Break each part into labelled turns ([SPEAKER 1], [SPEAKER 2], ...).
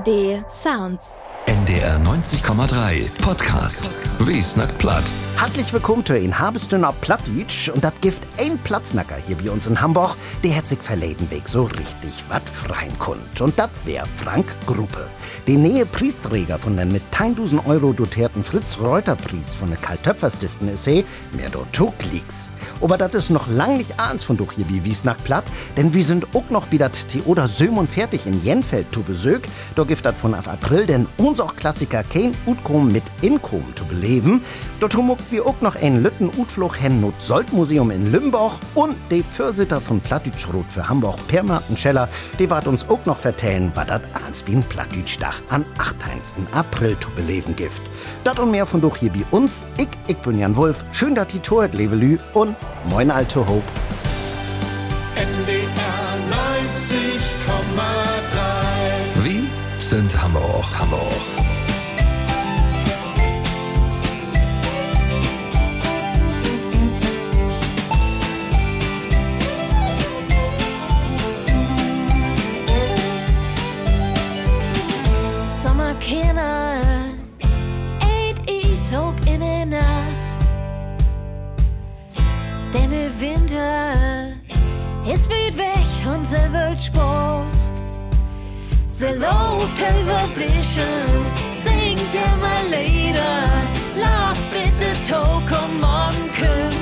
[SPEAKER 1] ARD Sounds.
[SPEAKER 2] NDR 90,3 Podcast. Wie snackt platt?
[SPEAKER 3] Herzlich willkommen in Habestünner Plattdeutsch und das gibt ein Platznacker hier bei uns in Hamburg, der hat sich verleden Weg so richtig wat freien konnt. Und das wär Frank Gruppe. Der nähe Priesträger von den mit 1000 € dotierten Fritz-Reuter-Preis von der Karl-Töpfer-Stiften ist mehr do Tugliks. Aber das ist noch lang nicht eins von doch hier wie snackt platt, denn wir sind auch noch bei das Theoder Sömon fertig in Jenfeld zu Besög. Da gibt das von ab April, denn unser Klassiker kein Utkom mit Inkom zu beleben. Dort muckt wir auch noch ein Lütten Utflug hen not Sold-Museum in Lümborg und die Vorsitter von Plattdeutsch-Rot für Hamburg, Per Martenscheller, die wart uns auch noch vertellen, was das Ansbien Plattdeutsch-Dach am 8. April zu beleben gibt. Das und mehr von doch hier bei uns. Ich bin Jan Wulff. Schön, dass die Tour Levelü und moin alte Hope.
[SPEAKER 4] NDR 90,3.
[SPEAKER 2] Wie sind Hamburg?
[SPEAKER 5] Sommerkinder, eet is ook in de nacht. Denn der Winter ist weit weg und sie wird Sport. Sie lobt überwischen, singt ja mal Lieder, lacht bitte Tok und morgen kümmt.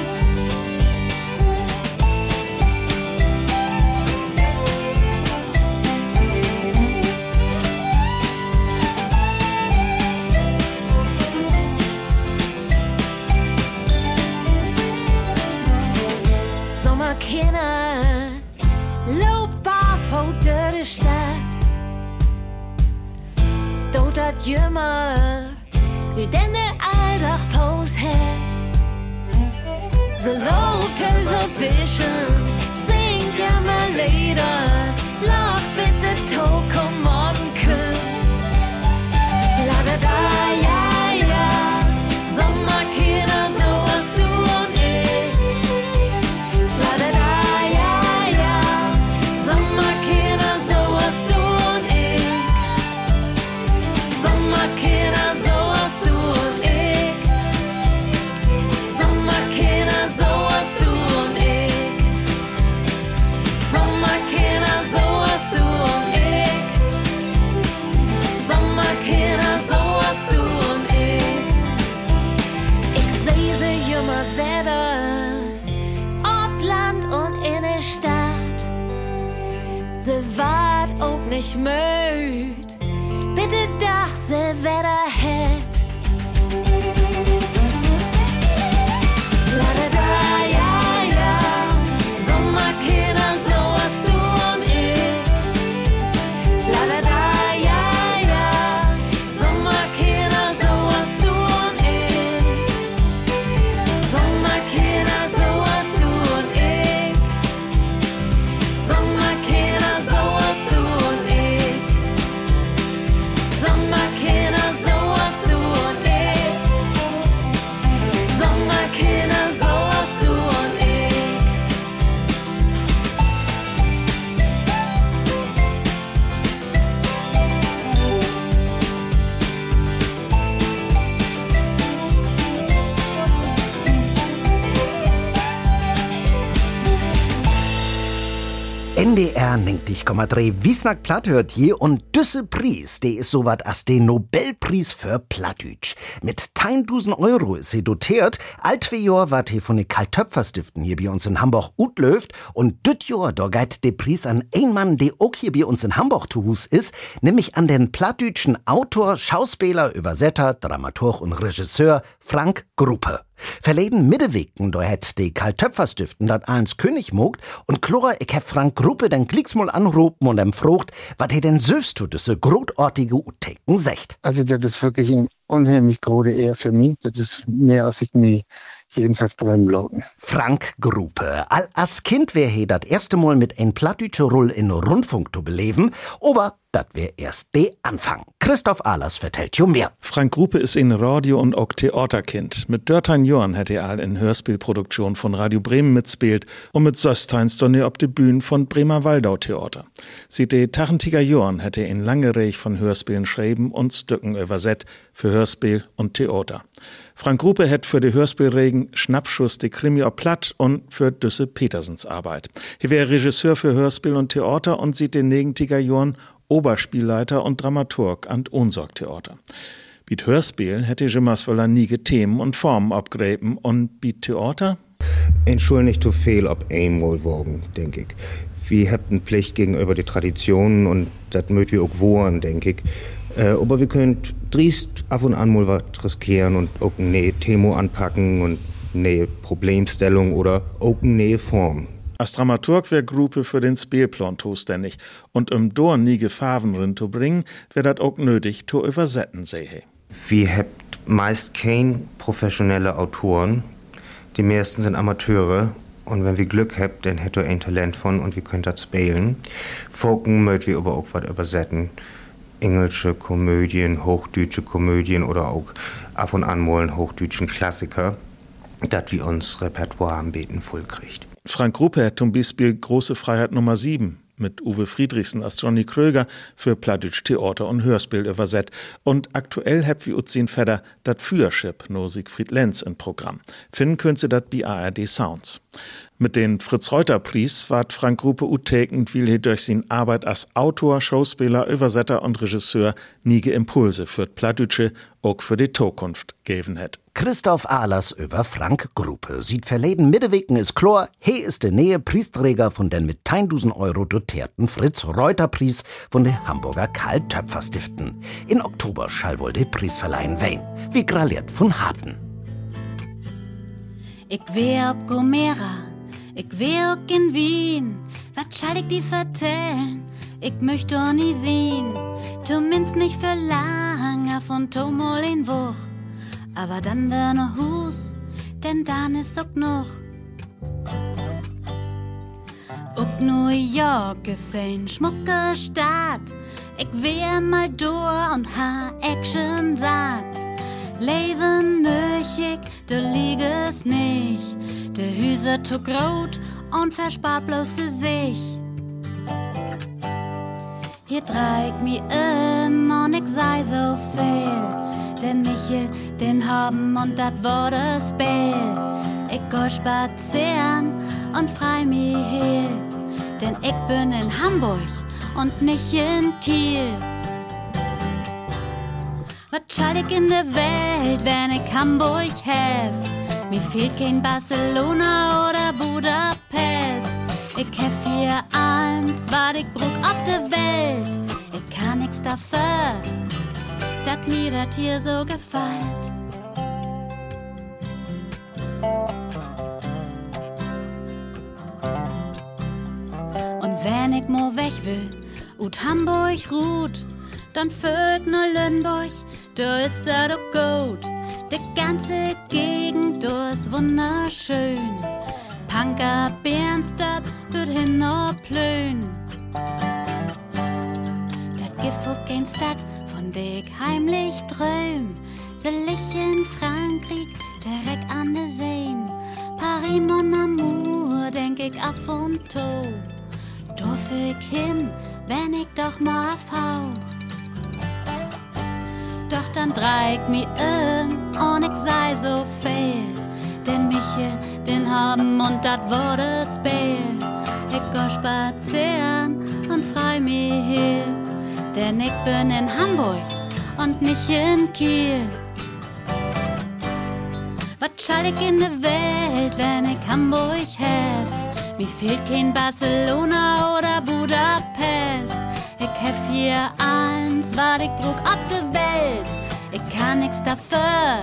[SPEAKER 5] Sommerkinder, loop barfoot door de stad. Dood dat jummer, wie denn de aldag poos het. Ze loopt überwischen, singt ja mal Lieder, lacht bitte Tok und morgen kümmt. La da da, ja, ja, Sommerkinder, so hast du und ich. La da da, ja, ja, Sommerkinder, so hast du und ich. Sommerkinder, so hast du und ich. Sommerkinder, so hast du und ich. Sommerkinder, so hast du und ich. Sommerkinder, so hast du und ich. Ich seh sie immer wieder, ob Land und in der Stadt. Sie wart auch nicht müd, bitte dach sie wieder het. La da da, ja, ja, Sommerkinder, so hast du und ich. La da da, ja, ja, Sommerkinder, so hast du und ich. Sommerkinder, so hast du und ich. Sommerkinder, so hast du und ich. Sommerkinder, so hast du und ich. Sommerkinder, so hast du und ich.
[SPEAKER 3] NDR 90,3 wie snackt platt hört hier und düsse Preis, der ist so wat as den Nobelpreis für Plattdeutsch. Mit 1000 € ist he dotiert. Alt 2 Jahr wart he von den Karl-Töpfer-Stiften hier bei uns in Hamburg utlöft und düt Jahr da geit de Preis an ein Mann, der auch hier bei uns in Hamburg zu Hus ist, nämlich an den plattdeutschen Autor, Schauspieler, Übersetter, Dramaturg und Regisseur Frank Gruppe. Verleden Mittewegen, da hätt die Karl-Töpfer-Stiften dat eins König mogt und Chlora, ich hab Frank Gruppe den Klicksmol anrufen und frucht, wat he denn süß tut, diese großartige Uteken secht.
[SPEAKER 6] Also das ist wirklich eine unheimlich große Ehre für mich. Das ist mehr, als ich mir jeden Tag träumen lauten.
[SPEAKER 3] Frank Gruppe. Als Kind wär he dat erste Mal mit ein plattdeutscher Roll in Rundfunk zu beleben, aber das wär erst der Anfang. Christoph Ahlers vertellt jo mehr.
[SPEAKER 1] Frank Grupe ist ein Radio- und auch Theaterkind. Mit 13 Jahren hat er in Hörspielproduktion von Radio Bremen mitspielt und mit Sösteins Donne op de Bühne von Bremer Waldau Theater. Seit de 80er Jahren hat er in lange Reich von Hörspielen schreiben und Stücken übersetzt für Hörspiel und Theater. Frank Grupe hat für die Hörspielregen Schnappschuss die Krimi auf Platt und für Düsse Petersens Arbeit. Er wäre Regisseur für Hörspiel und Theater und sieht den 90er Jahren Oberspielleiter und Dramaturg an Ohnsorg-Theater. Biet Hörspiel hätte jemals wohl nie Themen und Formen abgräben und biet Theater?
[SPEAKER 4] Entschuldigt zu viel ob einmal wogen, denke ich. Wir haben Pflicht gegenüber die Traditionen und das mögt wir auch wohren, denke ich. Aber wir können driest ab und an mal was riskieren und auch eine Thema anpacken und eine Problemstellung oder auch eine Form.
[SPEAKER 1] Als Dramaturg wäre Gruppe für den Spielplan zuständig und Dorn nie Gefahren rin zu bringen, wäre das auch nötig zu übersetzen, sehe.
[SPEAKER 4] Wir haben meist kein professionelle Autoren. Die meisten sind Amateure. Und wenn wir Glück haben, dann hätten wir ein Talent von und wir können das spielen. Folgen möchten wir aber auch was übersetzen. Englische Komödien, hochdeutsche Komödien oder auch ab und an mal einen hochdeutschen Klassiker, dass wir uns Repertoire anbieten voll kriegt.
[SPEAKER 1] Frank Grupe hat zum Beispiel Große Freiheit Nummer 7 mit Uwe Friedrichsen als Johnny Kröger für Plattdeutsch Theater und Hörspiel übersetzt. Und aktuell habt wir Utzin Fedder dat Führerschip no Siegfried Lenz im Programm. Finden könnt ihr dat bei ARD Sounds. Mit den Fritz-Reuter-Preis ward Frank Grupe utekend, weil er durch seine Arbeit als Autor, Schauspieler, Übersetter und Regisseur nie Impulse für Plattdeutsche, auch für die Zukunft geben hat.
[SPEAKER 3] Christoph Ahlers über Frank Grupe. Sieht verleden Mittewegen ist klar, he ist der nähe Priesträger von den mit 1000 Euro dotierten Fritz-Reuter-Preis von der Hamburger Karl-Töpfer-Stiften. In Oktober schall wohl der Preis verleihen werden. Wie graliert von Harten.
[SPEAKER 5] Ich wär ob Gomera, ich wär auch in Wien. Was schall ich die vertellen? Ich möchte doch nie sehen. Zumindest nicht für lange von Tomol in Woch. Aber dann wär noch Hus, denn dann ist auch noch. Auch New York ist ein schmucke Stadt. Ich wär mal durch und ha Action satt. Leben möcht ich, da lieg es nicht. De Hüse zu grot und verspart bloß de sich. Hier dreig mi und ich sei so viel. Den Michel, den haben und dat wurde Spiel. Ich go spazieren und frei mi heil. Denn ich bin in Hamburg und nicht in Kiel. Was schall ich in der Welt, wenn ich Hamburg hef? Mir fehlt kein Barcelona oder Budapest. Ich hef hier eins, was ich brauch auf der Welt. Ich kann nix dafür, dass mir das hier so gefällt. Und wenn ich mo weg will, ut Hamburg ruht, dann führt nur Lüneburg, da ist er doch gut. Die ganze Gegend, da ist wunderschön. Panker, Bernstadt, dort hin noch Plön. Dat gibt auch kein Stadt, von der ich heimlich träum. Soll ich in Frankreich, direkt an der Seen. Paris, mon amour, denk ich af und to. Dorf ich hin, wenn ich doch mal fauch. Doch dann dreig mi und ich sei so fehl. Den Michel, den haben und dat wurde Spiel. Ich go spazieren und freu mi heil. Denn ich bin in Hamburg und nicht in Kiel. Was schall ich in der Welt, wenn ich Hamburg hef? Mir fehlt kein Barcelona oder Budapest. Ich hef hier eins, was ich brauch ab der Welt. Ich kann nix dafür.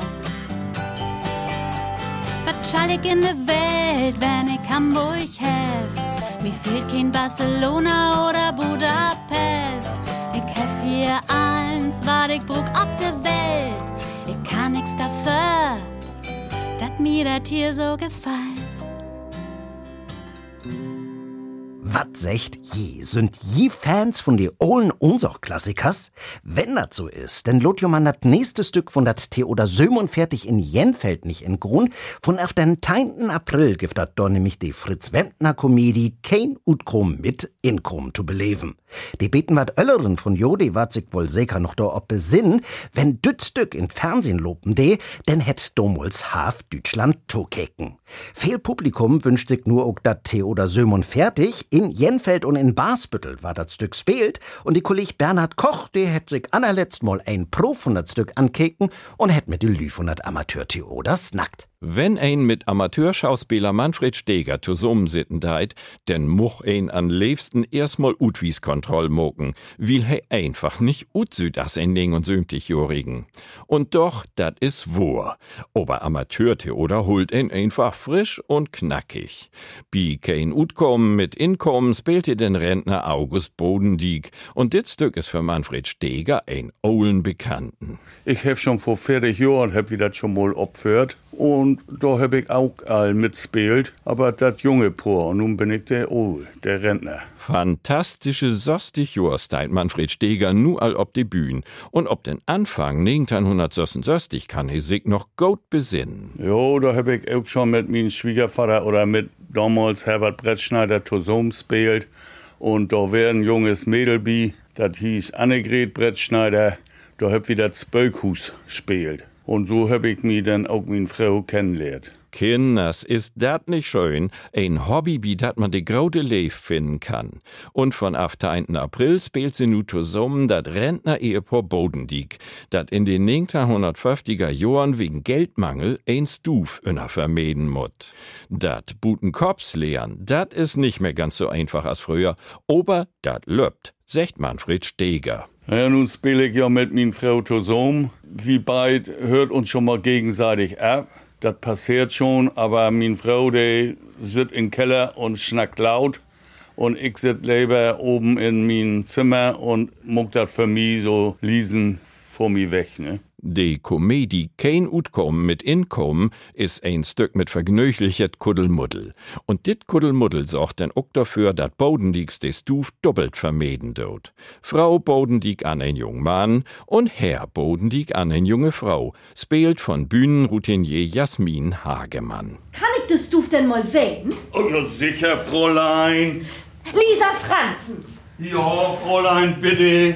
[SPEAKER 5] Was schall ich in der Welt, wenn ich Hamburg hef? Mir fehlt kein Barcelona oder Budapest. Ich hef hier eins, was ich brauch ab der Welt. Ich kann nix dafür, dass mir das hier so gefällt.
[SPEAKER 3] Wat sagt je? Sind je Fans von die ollen Unsach-Klassikers? Wenn das so ist, dann lot jo man das nächste Stück von dat Theoder 47 in Jenfeld nicht in Grund. Von auf den 10. April gibt dat doch nämlich die Fritz-Wendner-Komödie Kein Utkom mit Inkom zu beleben. Die beten wat Ölleren von jo, die wat sich wohl sicher noch da ob besinnen, wenn düt Stück in Fernsehen loben de, denn hätt domuls half Deutschland zukeken. Viel Publikum wünscht sich nur auch dat Theoder 47. In Jenfeld und in Basbüttel war das Stück spielt und die Kolleg Bernhard Koch, der hätt sich allerletzt mal ein Pro von das Stück ankeken und hätt mit die Lü von dat Amateur-Theoder snackt.
[SPEAKER 7] Wenn ein mit Amateurschauspieler Manfred Steger zusammensitten deit, denn much ein an liebsten erstmal Utwies-Kontroll moken, will he einfach nicht Utsüdas ein Ding und sömtig jorigen. Und doch, dat is wahr. Aber Amateurtheoder holt ihn einfach frisch und knackig. Bi kein Utkommen mit Inkommen spielte den Rentner August Bodendieck und dit Stück is für Manfred Steger ein ollen Bekannten.
[SPEAKER 8] Ich hab schon vor 40 Jahren hab ich das schon mal opfert. Und da hab ich auch all mitspielt, aber das junge Paar, und nun bin ich der Rentner.
[SPEAKER 7] Fantastische 60 Jahre steit Manfred Steger nu all ob die Bühn. Und ob den Anfang 1966 kann er sich noch gut besinnen.
[SPEAKER 8] Jo, da hab ich auch schon mit meinem Schwiegervater oder mit damals Herbert Brettschneider zusammengespielt. Und da wär ein junges Mädel bi, das hieß Annegret Brettschneider, da hab ich das Spökhus gespielt. Und so hab ich mich dann auch meine Frau kennengelernt.
[SPEAKER 7] Kinders, ist dat nicht schön? Ein Hobby, wie dat man de grode Leif finden kann. Und von af 10. April spielt sie nu zusammen dat Rentner-Ehepaar Bodendieck, dat in den 1950er Jahren wegen Geldmangel ein Stuf vermeiden mut. Dat Butenkops lehren, dat is nicht mehr ganz so einfach als früher, aber dat löppt, sagt Manfred Steger.
[SPEAKER 8] Ja, nun spiele ich ja mit meiner Frau zusammen. Wir beid hört uns schon mal gegenseitig ab. Das passiert schon, aber meine Frau, die sitzt im Keller und schnackt laut. Und ich sitze lieber oben in meinem Zimmer und muck das für mich so lesen vor mir weg, ne?
[SPEAKER 7] Die Komödie Kein Utkommen mit Inkommen is ein Stück mit vergnüglichet Kuddelmuddel. Und dit Kuddelmuddel sorgt denn auch dafür, dat Bodendieck de Stuf doppelt vermeiden dort. Frau Bodendieck an ein jungen Mann und Herr Bodendieck an ein junge Frau, spielt von Bühnenroutinier Jasmin Hagemann.
[SPEAKER 9] Kann ich das Stuf denn mal sehen?
[SPEAKER 8] Oh ja, sicher, Fräulein.
[SPEAKER 9] Lisa Franzen.
[SPEAKER 8] Ja, Fräulein, bitte.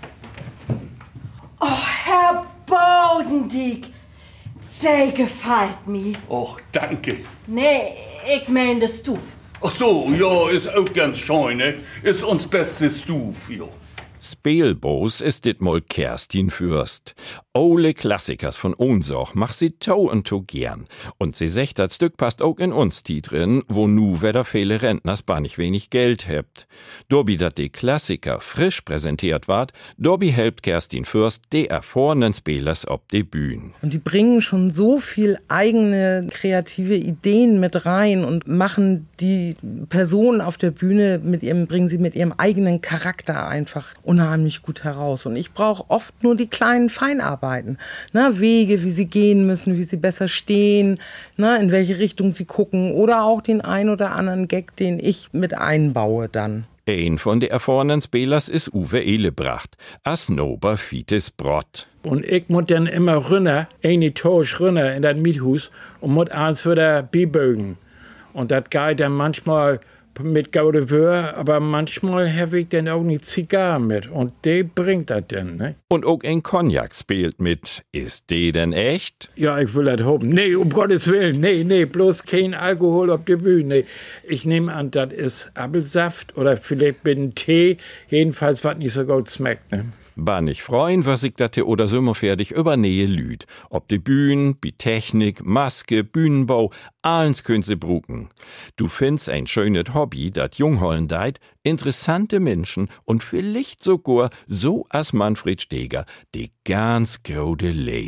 [SPEAKER 9] Oh, Herr Bodendieck, sehr gefällt mir.
[SPEAKER 8] Och, danke.
[SPEAKER 9] Nee, ich mein das Stuf.
[SPEAKER 8] Ach so, ja, ist auch ganz schön, ne? Ist uns bestes Stuf, jo.
[SPEAKER 7] Spielbos ist dit mal Kerstin Fürst. Ole Klassikers von Ohnsoch mach sie tau und to gern. Und sie secht, das Stück passt auch in uns die drin, wo nu weder viele Rentners bar nicht wenig Geld hebt. Dobi dat die Klassiker frisch präsentiert ward, dobi helpt Kerstin Fürst de erfahrenen Spielers ob de Bühn.
[SPEAKER 10] Und die bringen schon so viel eigene kreative Ideen mit rein und machen die Personen auf der Bühne bringen sie mit ihrem eigenen Charakter einfach unheimlich gut heraus. Und ich brauche oft nur die kleinen Feinarbeiten. Wege, wie sie gehen müssen, wie sie besser stehen, in welche Richtung sie gucken oder auch den ein oder anderen Gag, den ich mit einbaue dann.
[SPEAKER 7] Ein von de erfahrenen Spielers ist Uwe Ehlebracht, as Nober Fites Brott.
[SPEAKER 11] Und ich muss dann immer runter, eine Etage runter in das Miethus und muss eins für der bebögen. Und das geht dann manchmal mit gaude Wör, aber manchmal habe ich dann auch eine Zigarre mit und die bringt das dann, ne?
[SPEAKER 7] Und auch ein Cognac spielt mit. Ist die denn echt?
[SPEAKER 11] Ja, ich will das hoffen. Nee, um Gottes Willen, nee, bloß kein Alkohol auf der Bühne. Nee. Ich nehme an, das ist Apfelsaft oder vielleicht mit einem Tee, jedenfalls was nicht so gut schmeckt, ne?
[SPEAKER 7] Bar nicht freuen, was ich dat oder so fertig über Nähe lüd. Ob die Bühnen, bi Technik, Maske, Bühnenbau, allens könnt sie bruken. Du findst ein schönes Hobby, dat Junghollen deit, interessante Menschen und vielleicht sogar so as Manfred Steger, die ganz grode Leif.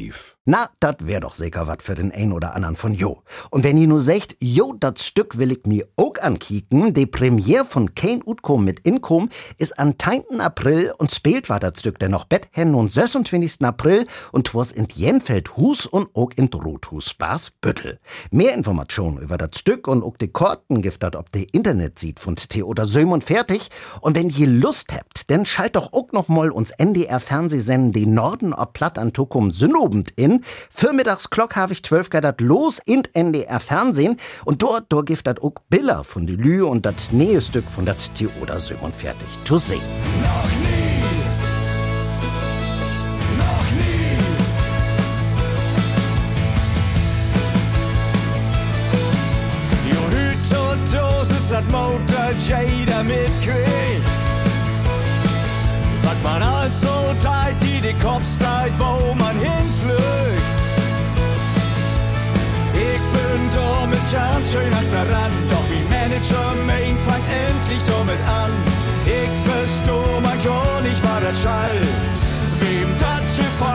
[SPEAKER 3] Na, dat wär doch sicher wat für den ein oder anderen von jo. Und wenn ihr nur sagt, jo, dat Stück will ich mir auch ankicken, die Premiere von Kein Utkom mit Inkom ist am 10. April und spielt war dat Stück denn noch Betthennen und 26. April und twas in Jenfeld Hus und auch in Rothus Bas Büttel. Mehr Informationen über dat Stück und auch die Karten gibt dat ob die Internet sieht von Theodor Söm und fertig. Und wenn ihr Lust habt, dann schalt doch auch noch mal uns NDR-Fernsehsenden die Norden ob Platt an Tukum Sünnobend in. Vormittags Glock habe ich 12 dat los in NDR Fernsehen und dort gibt dat auch Bilder von die Lü und dat Nähestück von dat Theodor Söm und fertig zu sehen.
[SPEAKER 12] Noch nie, noch nie. Jo Hüt und Dosis hat Motor jeder mitkriegt. Was man als so teilt, die Kopfsteit, wo man hinflügt. Ich bin da mit Schern schön nach daran, doch wie Manager mein fang endlich damit an. Ich versteh man ja nicht, war der Schall, wem das gefällt.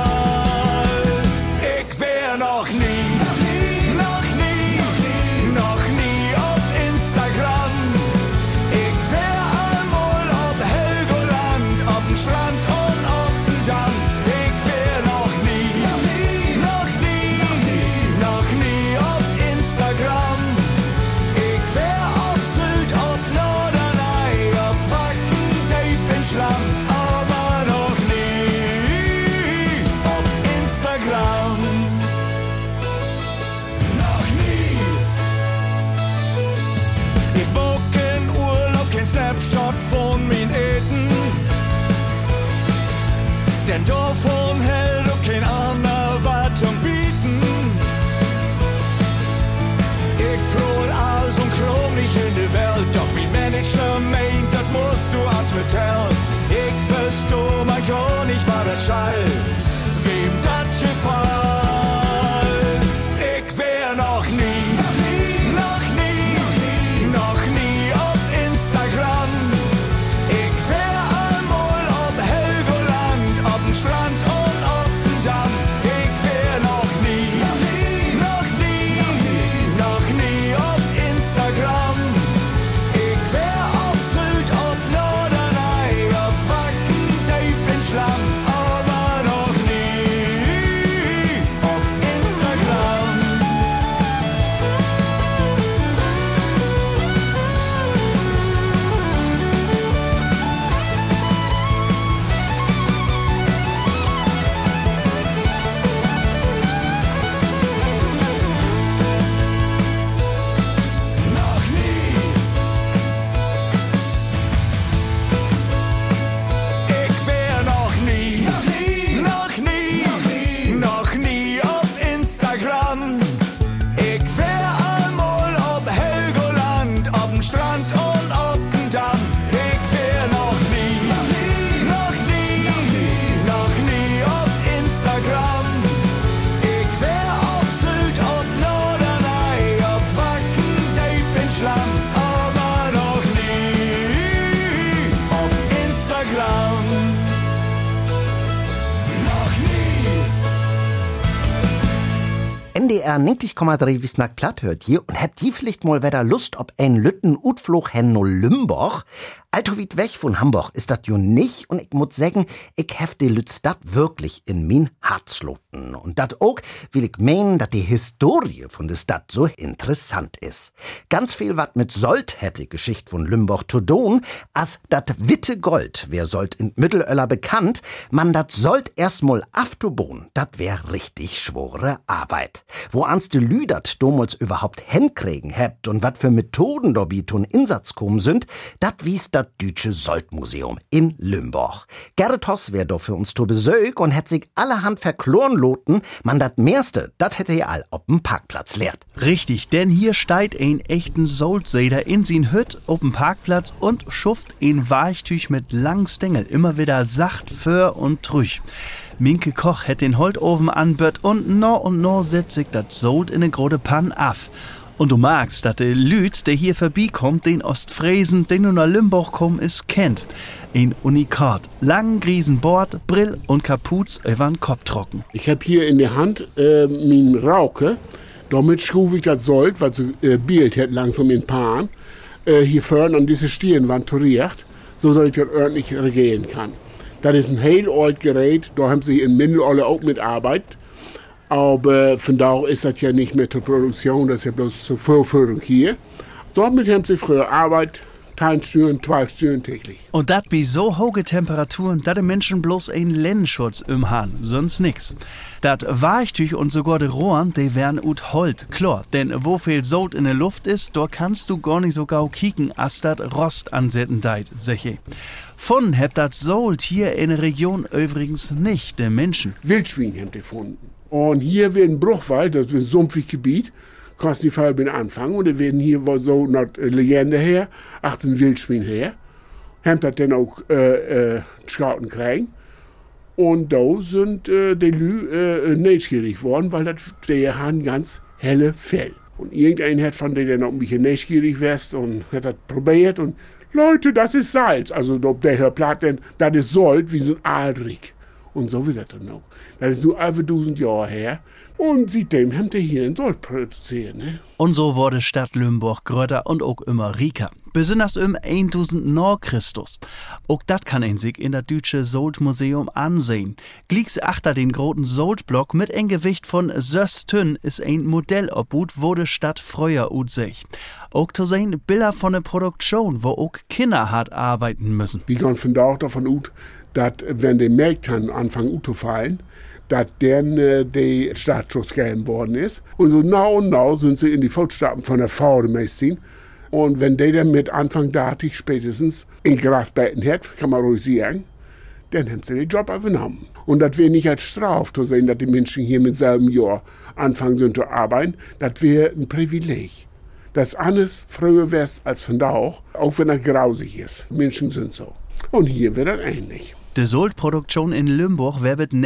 [SPEAKER 12] Ich wär noch nie, noch nie, noch nie auf Instagram. Ich wär einmal auf Helgoland, auf dem Strand und auf dem Damm. Ich wär noch nie, noch nie, noch nie auf Instagram. Ich wär auf Sylt, auf Norderney, auf Wacken, Deep in Schlamm, aber noch nie auf Instagram. Noch nie. Ich bock in Urlaub, kein Snapshot von min Eten. Denn davon hält auch kein anderer was zum Bieten. Ich prol alles und krom nicht in die Welt, doch mein Manager meint, das musst du als vertellen. Ich versteh man ja nicht, war der Schall, wem das gefällt. Ich wär noch nie, noch nie, noch nie auf Instagram. Ich wär einmal auf Helgoland, auf dem Strand und auf dem Damm. Ich wär noch nie, noch nie, noch nie auf Instagram. Ich wär auf Sylt, auf Norderney, auf Wacken, Deep in Schlamm, aber noch nie auf Instagram. Noch nie. Ich wär noch nie, noch nie, noch nie auf Instagram. Ich wär einmal auf Helgoland, auf dem Strand und auf dem Damm. Ich wär noch nie, noch nie, noch nie auf Instagram. Ich wär auf Sylt, auf Norderney, auf Wacken, Deep in Schlamm, aber noch nie auf Instagram. Noch nie.
[SPEAKER 3] NDR 90,3 Wisnack Platt hört ihr und habt die vielleicht mal wieder Lust ob ein Lütten Utflug hen no Lümborg? Alto weit weg von Hamburg ist dat jo nicht und ich muss sagen, ich hef die Lütstadt wirklich in min Herz loten. Und dat auch, will ich meinen, dat die Historie von der Stadt so interessant ist. Ganz viel wat mit Sold hätte die Geschichte von Lümborg zu tun, as dat witte Gold, wer Sold in Mittelöller bekannt, man dat Sold erstmal aftobohn, dat wär richtig schwore Arbeit. Wo ans de Lü dat damals überhaupt hinkriegen hebt und wat für Methoden dobit und Insatz kommen sind, dat wies dat Dütsche Soldmuseum in Lümborg. Gerrit Hoss wär do für uns zu Besög und hätt sich allerhand verkloren loten, man dat mehrste, dat hätte ja all ob'n Parkplatz leert.
[SPEAKER 13] Richtig, denn hier steigt ein echten Soldseder in sin Hütt ob'n Parkplatz und schuft ein Weichtüch mit langen Stängel, immer wieder sacht für und trüch. Minke Koch hätt den Holtofen anbört und no setzt sich dat Sold in ne grode Pann af. Und du magst, dass der Lüd, der hier vorbeikommt, den Ostfriesen, den nun nach Limburg kommt, ist kennt. Ein Unikat. Lang, griesen Bord, Brill und Kapuz übern Kopf trocken.
[SPEAKER 14] Ich hab hier in der Hand mein Rauke. Damit schrufe ich das Sold, was so bielt hat langsam in Pan, hier vorne an diese Stirnwand turiert, so dass ich das ordentlich regieren kann. Das ist ein heel alt Gerät, da haben sie in Mittelalter auch mitgearbeitet. Aber von da ist das ja nicht mehr zur Produktion, das ist ja bloß zur Vorführung hier. Damit haben sie früher Arbeit, 10 Stunden, 12 Stunden täglich.
[SPEAKER 13] Und das bei so hohe Temperaturen, dass die Menschen bloß einen Lendenschutz haben, sonst nix. Das Weichtüch und sogar die Rohren, die werden ut Holt, klar. Denn wo viel Sod in der Luft ist, da kannst du gar nicht so gau kicken, als das Rost ansetzen deit, sicher. Von habt das Sod hier in der Region übrigens nicht, der Menschen.
[SPEAKER 14] Wildschwein haben die gefunden. Und hier wird ein Bruchwald, das ist ein sumpfiges Gebiet, kannst die Fall mit anfangen. Und da werden hier so nach Legende her, ein Wildschwein her, haben das dann auch Schauten kriegen. Und da sind die Lü neugierig worden, weil die haben ganz helle Fell. Und irgendein hat von denen auch ein bisschen neugierig west und hat das probiert. Und Leute, das ist Salz. Also ob der Herr Platten, das ist Sold wie so ein Aalrig. Und so wird das dann auch. Das ist nur über 1000 Jahre her. Und seitdem haben die hier in Sold produziert. Ne?
[SPEAKER 13] Und so wurde Stadt Limburg größer und auch immer riecher. Besonders 1000 nach Christus. Auch das kann ein sich in das deutsche Sold-Museum ansehen. Glicks achter den großen Sold-Block mit ein Gewicht von 6 Tonnen ist ein Modellobhut, wo die Stadt früher utsich. Auch zu sehen Bilder von der Produktion, wo auch Kinder hart arbeiten müssen.
[SPEAKER 14] Wir gehen von da auch davon aus, dass wenn die Märkte anfangen zu fallen, dass dann der Startschuss gegeben worden ist. Und so nah und nah sind sie in die Fußstapfen von der Frau meistens. Und wenn der dann mit Anfang datig spätestens in Grasbetten hat, kann man ruhig sagen, dann haben sie den Job übernommen. Und das wäre nicht als Strafe zu sehen, dass die Menschen hier mit selben Jahr anfangen sind zu arbeiten. Das wäre ein Privileg. Das ist alles früher wär's als von da auch wenn das grausig ist. Menschen sind so. Und hier wird das ähnlich.
[SPEAKER 13] Die Sold-Produktion in Limburg wäre bis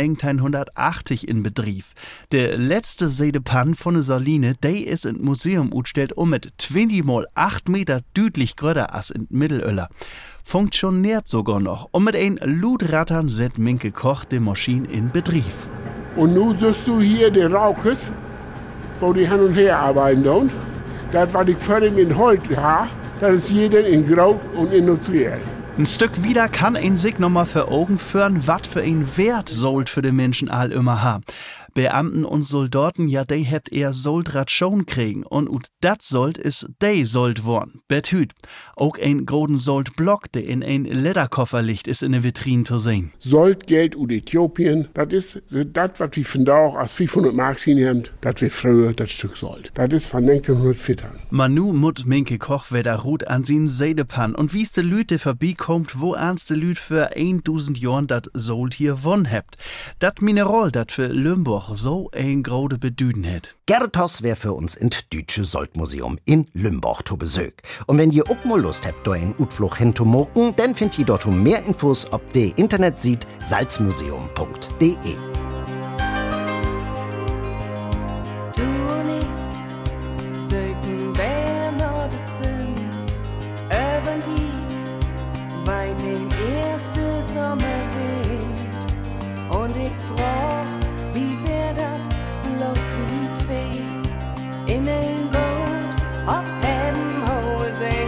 [SPEAKER 13] 1980 in Betrieb. Der letzte Seedepan von der Saline, der ist in Museum utstellt mit 20 mal 8 Meter deutlich größer als in Mittelöller. Funktioniert sogar noch. Und mit ein Ludrattern set Minke Koch die Maschine in Betrieb.
[SPEAKER 14] Und nun siehst du hier die Raukes, wo die hin und her arbeiten. Das, was ich vorhin in Holz habe, das ist jeder in Grau und industriell.
[SPEAKER 13] Ein Stück wieder kann ein sich nochmal für Augen führen, wat für ein Wert Sold für die Menschen all immer haben. Beamten und Soldaten, ja, die hebt eher Soldration kriegen und dat Sold ist de Sold worn. Bethüt. Auch ein großen Soldblock, der in ein Lederkoffer liegt, ist in der Vitrine zu sehen.
[SPEAKER 14] Soldgeld aus Äthiopien, das ist das, was wir von da auch als 500 Mark haben, das wird früher das Stück Sold. Das ist von 1940.
[SPEAKER 13] Manu mut Minke Koch wieder Rut an sin Seedepan und wie's de Lüte vorbeikommt, wo ernst de Lüt für 1000 Jahren dat Sold hier won hebt. Dat Mineral, dat für Limburg so ein grode Bedüden het.
[SPEAKER 3] Gertos wär für uns in Deutsche Soldmuseum in Limburg zu Besuch. Und wenn ihr auch mal Lust habt, da in Utflug hinzumoken, dann findet ihr dort mehr Infos ob de Internet sieht salzmuseum.de.
[SPEAKER 5] Und ich frag, wie wär dat bloß wie zwei in ein Boot ab hem hohe See.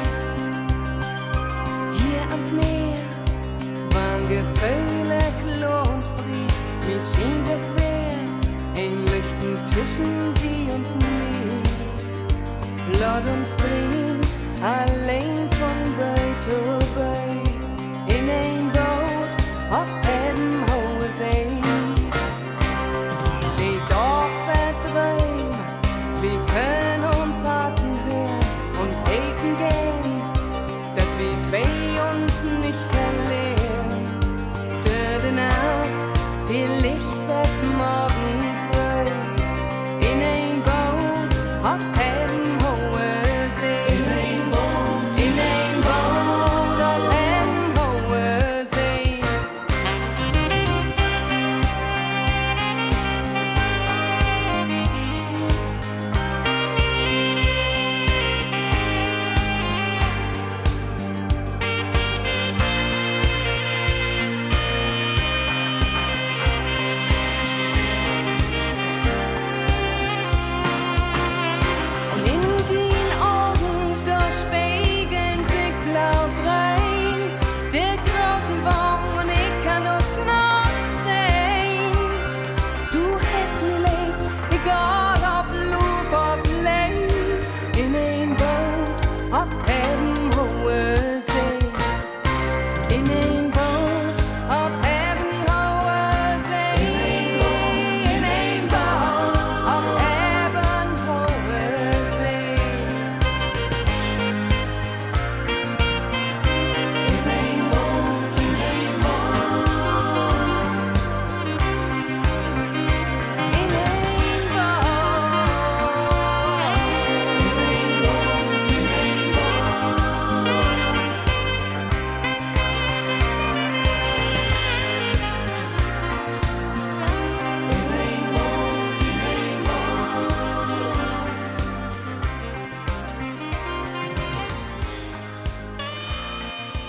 [SPEAKER 5] Hier am Meer waren Gefühle klar und fried. Mir schien das wär ein Lichten zwischen die und mir. Lass uns drehen, allein von Bay to Bay in ein Boot ab hem hohe See. Die Dorfer träumen, wir können uns harten hören und taken gern, dass wir zwei uns nicht verlieren. Die Nacht, vielleicht wird morgen frei, in ein Boot ab hem hohe See. In ein Boot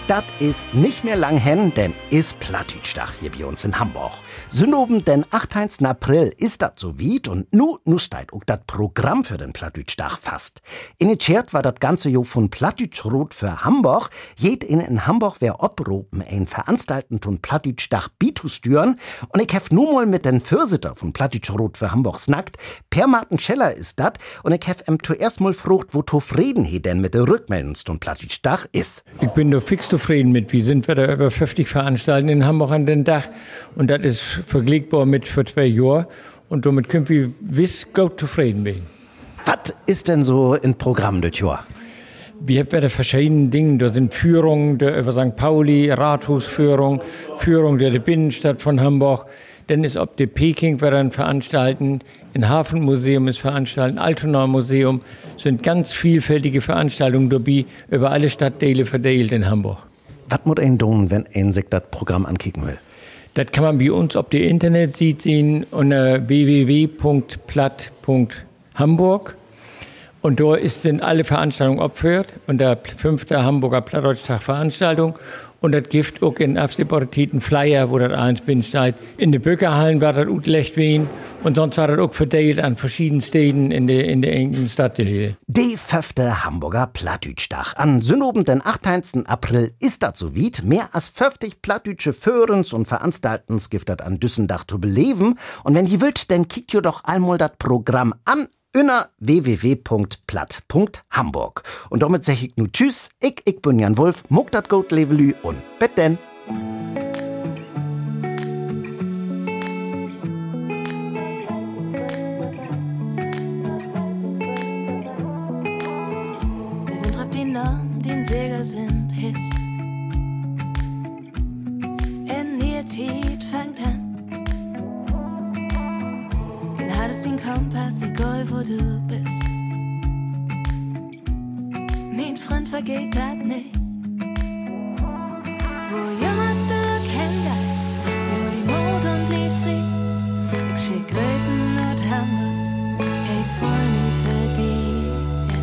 [SPEAKER 3] dat ist nicht mehr lang hen, denn ist Plattdütschdach hier bei uns in Hamburg. Synoben den 18. April ist dat so weit und nu steit auch dat Programm für den Plattdütschdach fast. Initiiert war dat ganze Jahr von Plattdütschrot für Hamburg. Jed in Hamburg wer obropen ein Veranstalten von Plattdütschdach bitustüren und ich hef nu mal mit den Fürsitter von Plattdütschrot für Hamburg snackt. Per Martin Scheller ist dat und ich hef zuerst mal frucht, wo zufrieden he denn mit der Rückmeldung von Plattdütschdach ist.
[SPEAKER 15] Ich bin da fix zufrieden mit. Wir sind da über 50 Veranstaltungen in Hamburg an den Dach und das ist vergleichbar mit vor 2 Jahren und damit können wir gut zufrieden werden.
[SPEAKER 3] Was ist denn so im Programm das Jahr?
[SPEAKER 15] Wir haben da verschiedene Dinge. Da sind Führungen über St. Pauli, Rathausführung, Führung der Binnenstadt von Hamburg. Dann ist ob der Peking wir dann veranstalten, ein Hafenmuseum ist veranstalten, Altona Museum, sind ganz vielfältige Veranstaltungen dabei, über alle Stadtteile verteilt in Hamburg.
[SPEAKER 3] Was muss ein tun, wenn ein sich das Programm ankicken will?
[SPEAKER 15] Das kann man bei uns auf der Internet sehen unter www.platt.hamburg. Und da sind alle Veranstaltungen abgeführt und der 5. Hamburger Plattdeutsch-Tag Veranstaltung. Und das gibt auch in absepartiten Flyer, wo das eins bin steht. In den Böckerhallen war das utlecht wen und sonst war das auch verteilt an verschiedenen Städten in der engen Stadtteile.
[SPEAKER 3] Die 5. Hamburger Plattdütschdach. An Synoben den 18. April ist das so weit. Mehr als 50 plattdütsche Führens und Veranstaltens gibt das an Düssendach zu beleben. Und wenn ihr wollt, dann kickt ihr doch einmal das Programm an. Unter www.platt.hamburg. Und damit sag ich nu tschüss, ich bin Jan Wulff, muck dat gut levelü und bet denn.
[SPEAKER 5] Der Wind treibt die Namen, die in Säger sind, hisst. In ihr Tiet fängt an. Hattest den Kompass, egal wo du bist. Mein Freund vergeht das nicht. Wo jammerst du kennst, wo die Mut und blieb frei. Ich schick Gröten und Hamburg, ich freu mich für dich.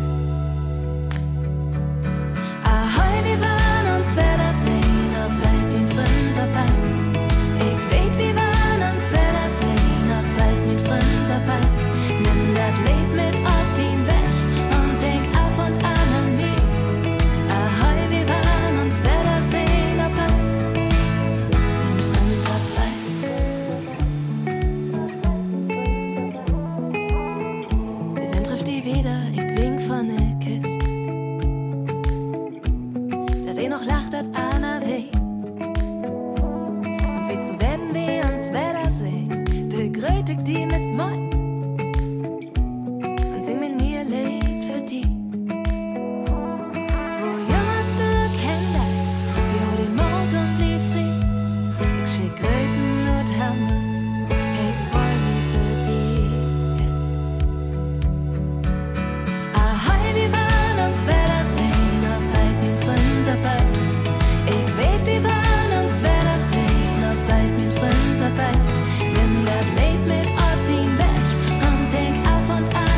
[SPEAKER 5] Ahoi, wir waren uns, wer das sehen, ob bleib mein Freund dabei. Ich weet, wir waren uns, wer das sehen, ob bleib mein Freund dabei. Nimm das Leben mit auf den Weg und denk auf und an mich. Ahoi, wir waren uns, wer das sehen, ob bleib mein Freund dabei. Der Wind trifft die wieder, ich wink von der Kiste. Dat noch lacht, dat Anna weh. Und wie zu werden wir uns, wer das sehen, begrötig die mit mein. Sing mir nie ein Lied für die. Wo jammerst du kennst, wie hol den Mord und blieb frei. Ich schick Gröten und Hamburg, ich freu mich für die. Ahoi, wir waren uns, wer das sehen, ob bald mein Freund dabei. Ich weet, wir waren uns, wer das sehen, ob bald mein Freund dabei. Nimm das Leben mit auf den Weg und denk auf und an.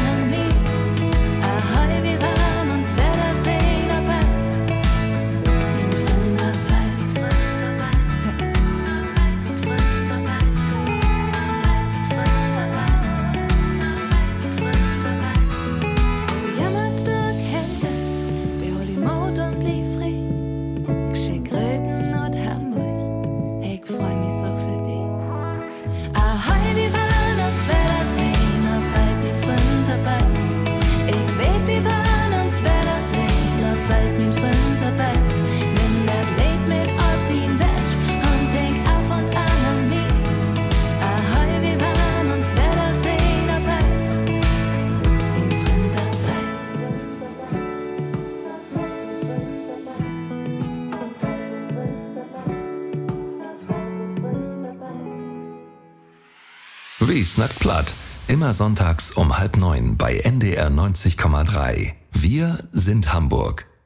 [SPEAKER 2] W snackt platt. Immer sonntags um 8:30 bei NDR 90,3. Wir sind Hamburg.